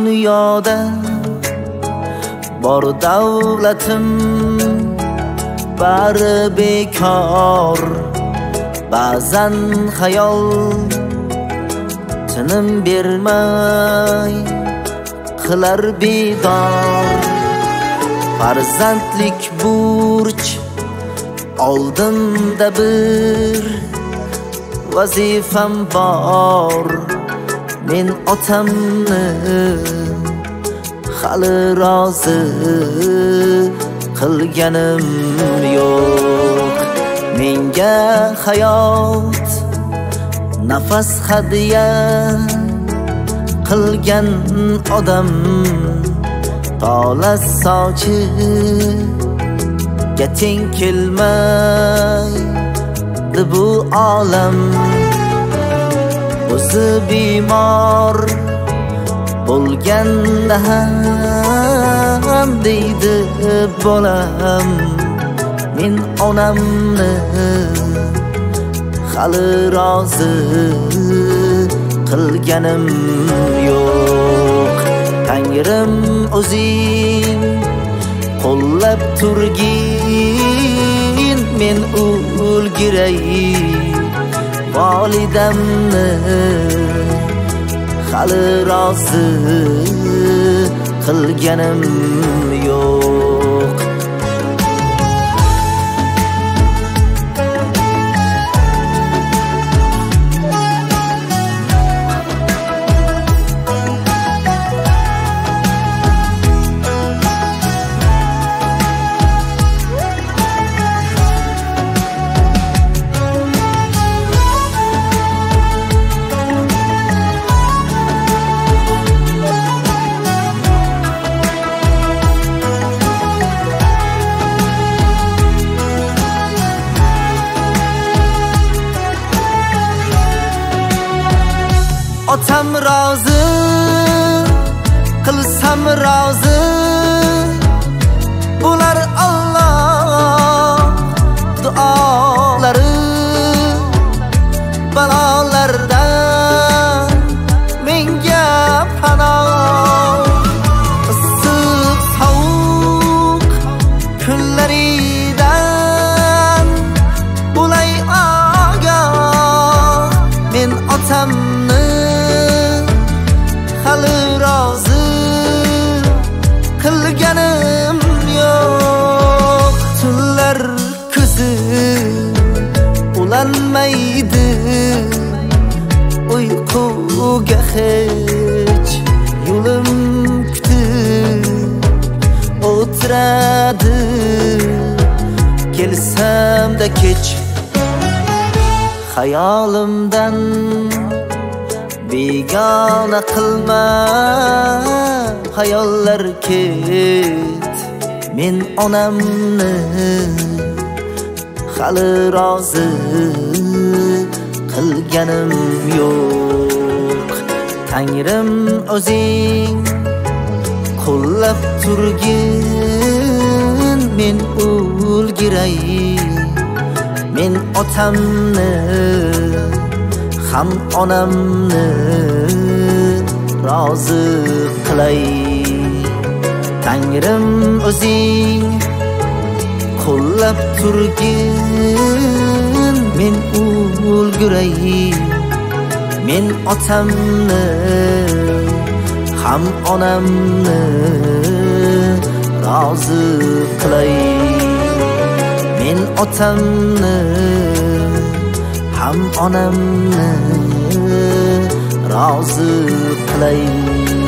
dunyoda bor davlatim bari bekor. Ba'zan xayol tinim bermay qilar bedor. Farzandlik burch oldimda bir vazifam bor. Men otamni hali rozi qilganim yo'q. Menga hayot nafas hadiya qilgan odam tola sochiga teng kelmaydi bu olam. O'zi bemor bo'lganda ham deydi bolam, men onamni hali rozi qilganim yo'q. Tangrim o'zing qo'llab turgin, men o'lgiray volidamni hali rozi qilganim yo'q. Otam rozi qilsam rozi bular Alloh duolari. Balolardan menga panoh, issiq sovuq kunlaridan bo'lay ogoh. Men otamni hali rozi qilganim yo'q. Tunlar ko'zi ulanmaydi, uyquga hech yo'lim kutib o'tiradi. Kelsam-da kech xayolimdan begona qilma hayollar ket. Men onamni hali rozi qilganim yo'q. Tangrim o'zing qo'llab turgin, men o'lgiray. Men otamni ham onamni rozi qilay. Tangrim o'zing qo'llab turgin, men o'lgiray. Men otamni ham onamni rozi qilay. Men otamni ham onamni rozi qilay.